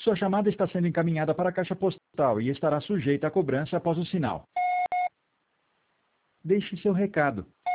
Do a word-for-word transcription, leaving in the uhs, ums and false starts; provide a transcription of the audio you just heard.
Sua chamada está sendo encaminhada para a caixa postal e estará sujeita a cobrança após o sinal. Deixe seu recado.